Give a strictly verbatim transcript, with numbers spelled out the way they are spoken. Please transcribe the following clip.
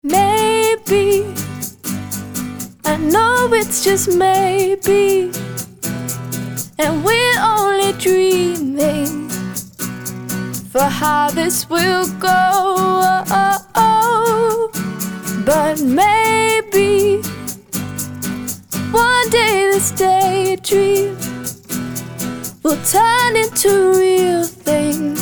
Maybe, I know it's just maybe, and we're only dreaming for how this will go. But maybe one day this daydream will turn into real things.